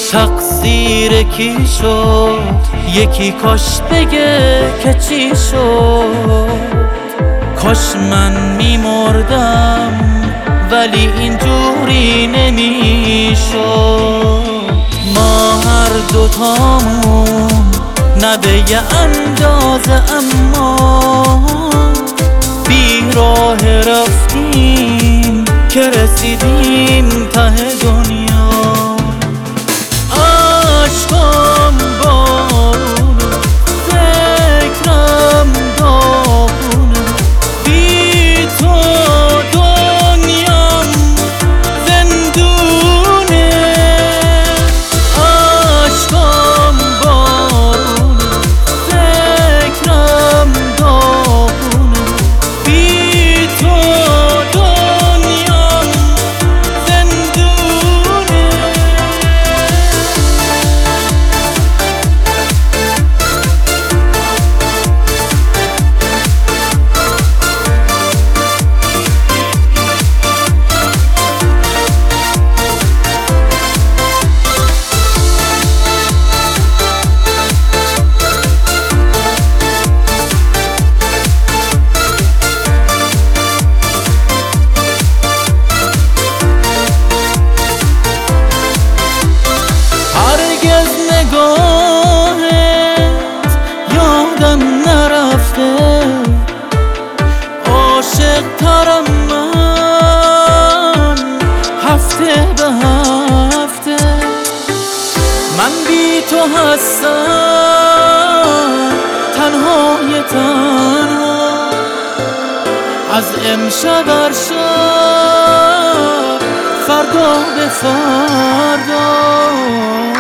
تقصیر کی شد؟ یکی کاش بگه که چی شد. کاش من میمردم ولی اینجوری نمیشد. ما هر دوتامون نه به یه اندازه اما بی راه رفتیم که رسیدیم ته دنیا. عشقم بارونه، فکرم داغونه، بی تو دنیام زندونه. عشقم بارونه، فکرم داغونه، بی تو دنیام زندونه. نگاهت یادم نرفته، عاشق ترم من هفته به هفته. من بی تو هستم تنهای تنها، از امشب هر شب فردا به فردا.